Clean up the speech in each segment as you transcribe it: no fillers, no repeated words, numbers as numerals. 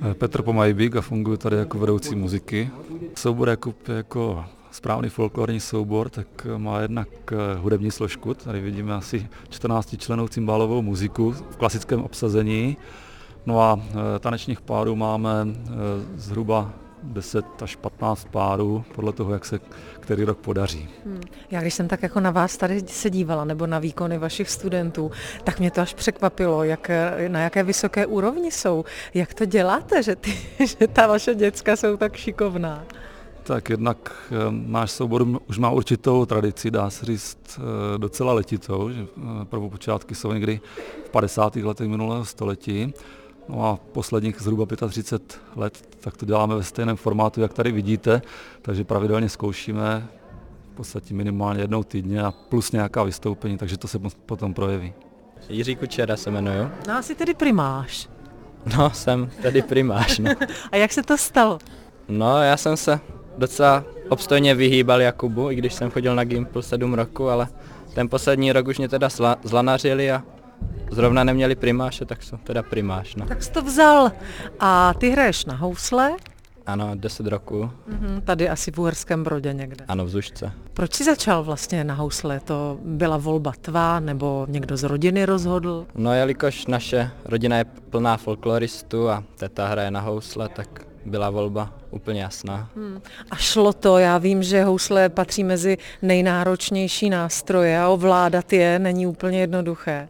Petr Pomajbík a funguji tady jako vedoucí muziky. Soubor Jakub je jako správný folklorní soubor, tak má jednak hudební složku. Tady vidíme asi 14 člennou cymbálovou muziku v klasickém obsazení. No a tanečních párů máme zhruba 10 až 15 párů, podle toho, jak se který rok podaří. Já když jsem tak jako na vás tady se dívala, nebo na výkony vašich studentů, tak mě to až překvapilo, na jaké vysoké úrovni jsou. Jak to děláte, že ta vaše děcka jsou tak šikovná? Tak jednak náš soubor už má určitou tradici, dá se říct docela letitou, že prvopočátky jsou někdy v 50. letech minulého století. No a posledních zhruba 35 let tak to děláme ve stejném formátu, jak tady vidíte, takže pravidelně zkoušíme v podstatě minimálně jednou týdně a plus nějaká vystoupení, takže to se potom projeví. Jiří Kučera se jmenuju. No asi tedy primáš. No, jsem tedy primáš, no. A jak se to stalo? No, já jsem se docela obstojně vyhýbal Jakubu, i když jsem chodil na Gimpl 7 roku, ale ten poslední rok už mě teda zlanařili a zrovna neměli primáše, tak jsou teda primáš, no. Tak jsi to vzal. A ty hraješ na housle? Ano, 10 roků. Tady asi v Uherském Brodě někde. Ano, v Zušce. Proč jsi začal vlastně na housle? To byla volba tvá, nebo někdo z rodiny rozhodl? No, jelikož naše rodina je plná folkloristů a teta hraje na housle, tak byla volba úplně jasná. A šlo to, já vím, že housle patří mezi nejnáročnější nástroje a ovládat je není úplně jednoduché.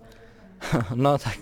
No tak,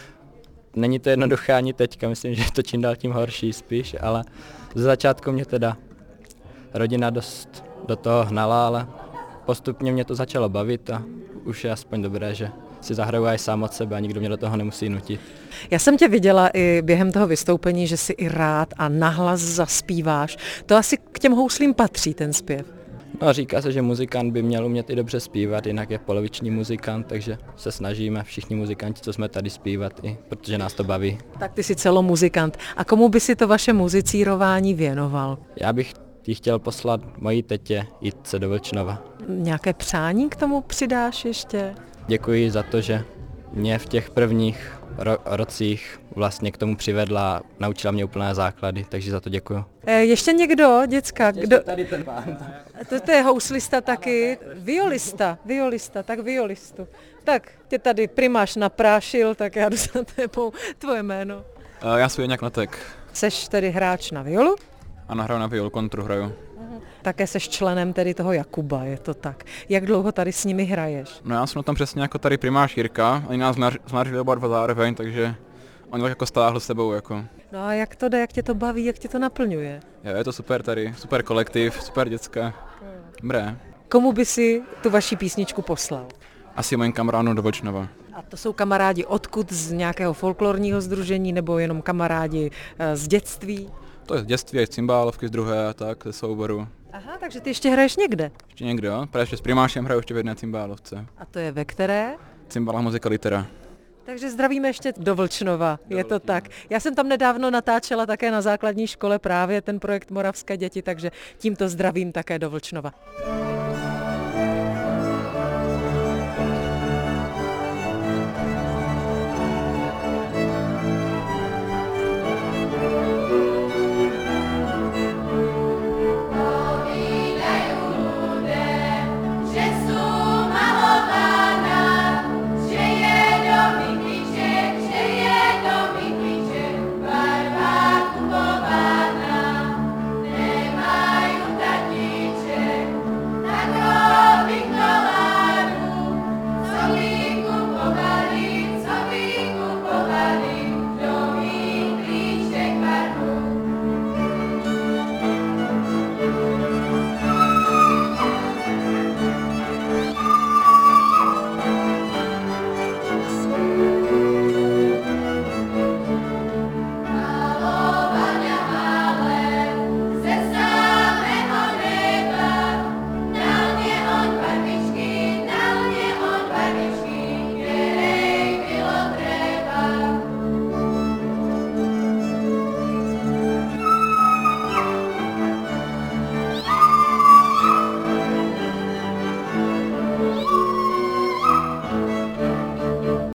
není to jednoduché ani teďka, myslím, že je to čím dál tím horší spíš, ale ze začátku mě teda rodina dost do toho hnala, ale postupně mě to začalo bavit a už je aspoň dobré, že si zahraju aj sám od sebe a nikdo mě do toho nemusí nutit. Já jsem tě viděla i během toho vystoupení, že si i rád a nahlas zaspíváš. To asi k těm houslím patří, ten zpěv. No, říká se, že muzikant by měl umět i dobře zpívat, jinak je poloviční muzikant, takže se snažíme všichni muzikanti, co jsme tady, zpívat, i protože nás to baví. Tak ty jsi celomuzikant. A komu by si to vaše muzicírování věnoval? Já bych ji chtěl poslat mojí tetě Jitce do Vlčnova. Nějaké přání k tomu přidáš ještě? Děkuji za to, že mě v těch prvních rocích vlastně k tomu přivedla a naučila mě úplné základy, takže za to děkuji. Ještě někdo, děcka? Kdo? Tady ten pán. To je houslista taky, violista, tak violistu. Tak tě tady primáš naprášil, tak já jdu za tebou. Tvoje jméno? Já jsem Janěk Natek. Seš tedy hráč na violu? Ano, hraju na violu, kontru hraju. Také seš členem tedy toho Jakuba, je to tak. Jak dlouho tady s nimi hraješ? No já jsem na tom přesně jako tady primáš Jirka, oni nás zmařili oba dva zároveň, takže oni tak jako stáhli s sebou jako. No a jak to jde, jak tě to baví, jak tě to naplňuje? Jo, je to super tady, super kolektiv, super děcka. Dobré. Komu by si tu vaši písničku poslal? Asi mojím kamarádům do Vlčnova. A to jsou kamarádi odkud, z nějakého folklorního sdružení nebo jenom kamarádi z dětství? To je z dětství, aj z cymbálovky z druhé a tak, ze souboru. Aha, takže ty ještě hraješ někde? Ještě někdo, jo? Právě s primášem hraju ještě v jedné cymbálovce. A to je ve které? Cymbála muzika litera. Takže zdravíme ještě do Vlčnova, je to tak. Já jsem tam nedávno natáčela také na základní škole právě ten projekt Moravské děti, takže tímto zdravím také do Vlčnova.